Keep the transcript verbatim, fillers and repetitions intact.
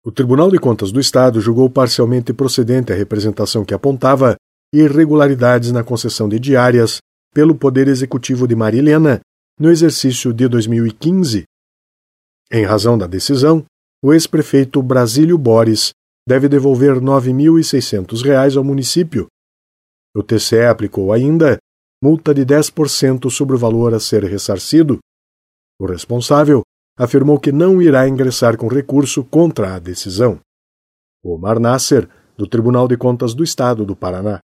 O Tribunal de Contas do Estado julgou parcialmente procedente a representação que apontava irregularidades na concessão de diárias pelo Poder Executivo de Maria Helena no exercício de dois mil e quinze. Em razão da decisão, o ex-prefeito Brasílio Boris deve devolver nove mil e seiscentos reais ao município. O T C E aplicou ainda multa de dez por cento sobre o valor a ser ressarcido. O responsável afirmou que não irá ingressar com recurso contra a decisão. Omar Nasser, do Tribunal de Contas do Estado do Paraná.